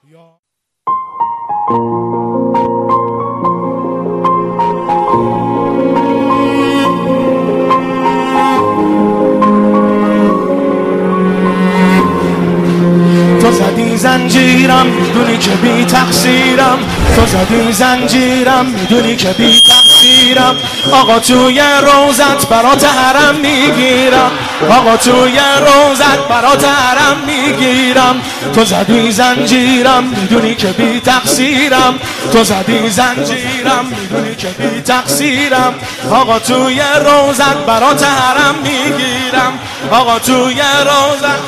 تو زدی زنجیرم میدونی که بی تقصیرم، تو زدی زنجیرم میدونی که بی تقصیرم. آقا توی روزت برات حرم میگیرم، آقا توی روزت برات حرم میگیرم. تو زدی زنجیرم میدونی که بی تقصیرم، تو زدی زنجیرم میدونی که بی تقصیرم. آقا توی روزت برات حرم میگیرم، آقا توی روزت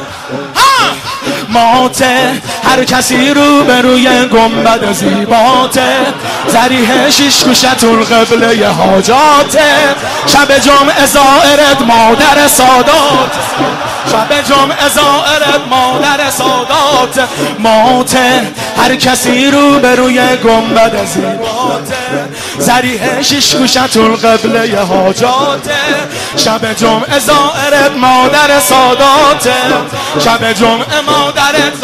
ماته هر کسی رو به روی گنبد زیباته، ذریح شیش گوشتون قبله حاجاته. شب جمعه زائرت مادر سادات، شب جمعه زائرت مادر سادات. ماته هر کسی رو به روی گنبد زیباته، ذریح شیش گوشتون قبله حاجاته. شب جمعه زائرت مادر ساداته، شب جمعه مادر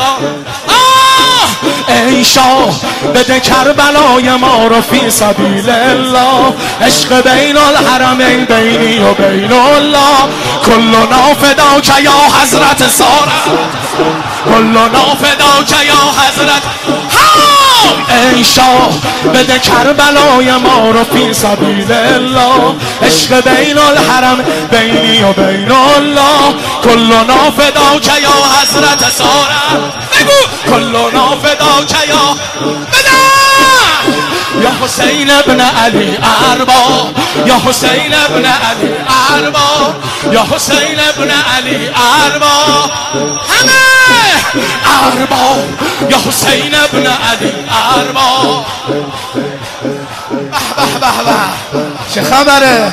ای شاه بده کربلای ما رو فی سبیل الله. عشق بین الحرمین بینی و بین الله. کلنا فداک یا حضرت سارا، کلنا فداک یا حضرت. ای شاه بده کربلای ما رو فی سبیل الله. عشق بین الحرم بینی و بین الله. کلنا فداک یا حضرت سارا. بگو کلنا فداک یا بده یا حسین ابن علی اربا، یا حسین ابن علی اربا، یا حسین ابن علی اربا. همه اربا یا حسین ابن علی اربا. به به به چه خبره؟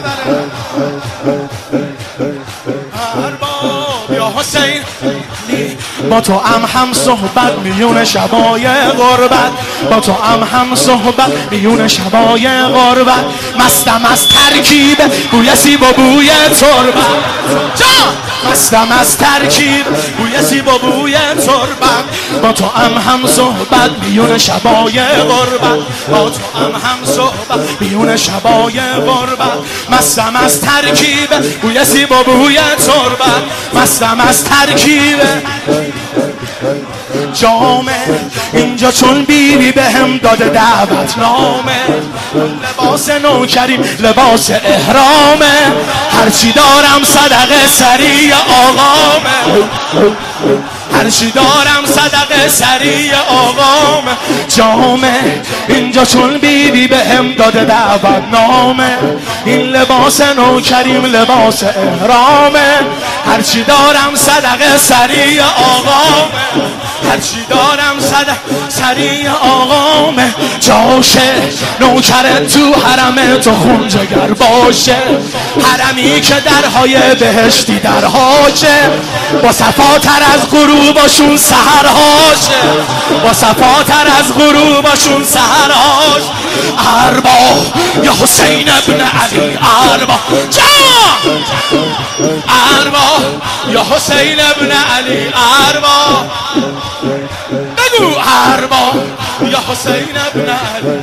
ارباب یا حسین با تو هم صحبت میون شبای غربت، با تو هم صحبت میون شبای غربت. مستم از ترکیب بوی سیب و بوی تربت، مستم از ترکیب بوی سیب و بوی تربت. با تو هم صحبت میون شبای غربت، با تو هم صحبت میون شبای غربت. مستم از ترکیب بوی سیب و بوی تربت، مستم از ترکیب جامه. اینجا چون بیبی به هم داده دعوت نامه، لباس نوکریم لباس احرامه. هرچی دارم صدقه سریع آقامه، هرچی دارم صدقه سریع آقام. جامه اینجا چون بیبی به هم داده دعوت نامه. این لباس نوکریم لباس احرامه. هرچی دارم صدقه سریع آقامه، هرچی دارم صدقه سریع آقامه. جاشه نوکرت تو حرمه تو خون جگر باشه، حرمی که درهای بهشتی درهاشه. با صفاتر از غروباشون سحرهاشه، با صفاتر از غروباشون سحرهاش. اربا یا حسین ابن علی اربا، اربا یا حسین ابن علی اربا. بگو اربا یا حسین ابن علی.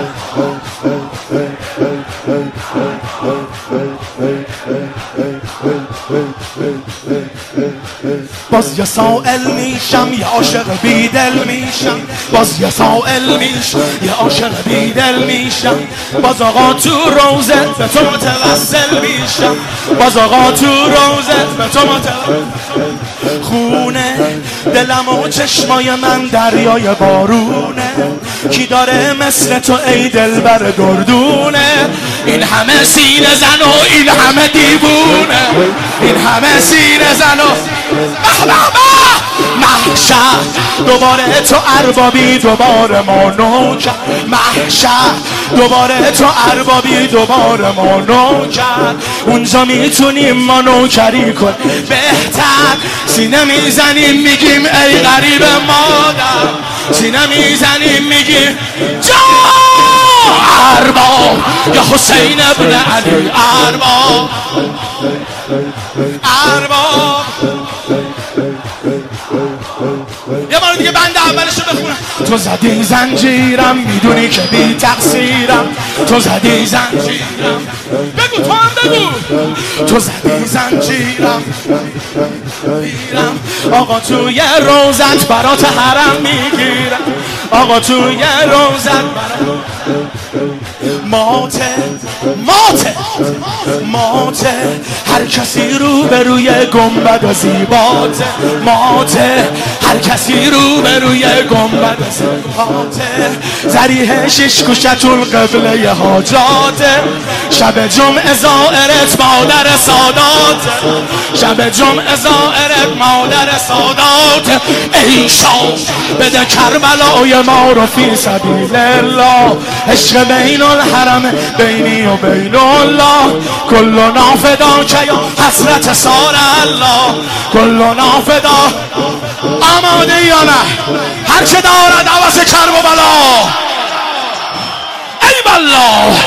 باز یه سائل میشم یه عاشق بیدل میشم، باز یه سائل میشم یه عاشق بیدل میشم. باز آقا تو روزت به تو متوسل میشم، باز آقا تو روزت به تو متوسل. خونه دلم و چشمای من دریای بارونه، کی داره مثل تو ای دلبر دردونه. این همه سینه زن و این همه دیوونه، این همه سینه زن و به به به محشر. دوباره تو اربابی دوباره ما نوکر، محشر دوباره تو اربابی دوباره ما نوکر. اونجا میتونیم ما نوکری کن بهتر. سینه میزنیم میگیم ای غریب مادر، سینه میزنیم میگیم جا ارباب یا حسین ابن علی ارباب. ارباب. یه بار دیگه بند اولشو بخونم. تو زدی زنجیرم میدونی که بی تقصیرم، تو زدی زنجیرم، بگو تو هم بگو، تو زدی زنجیرم آقا توی روزت برات حرم میگیرم، آقا توی روزت برات ماته ماته ماته، هر کسی رو به روی گنبد و زیباته، ماته هر کسی رو به روی گنبد و زیباته، ذریح شش کوشتون قبله حاجاته، شب جمعه زائرت مادر سادات، شب جمعه زائرت مادر سادات، ای شام بده کربلای ما رو فی سبیل الله، عشق بین الحرم بینی و بین الله، کلنا فدا که یا حسرت سار الله، کلنا فدا. آماده یا نه؟ هر چه دارد عوض کرب و بلا، ای بالله.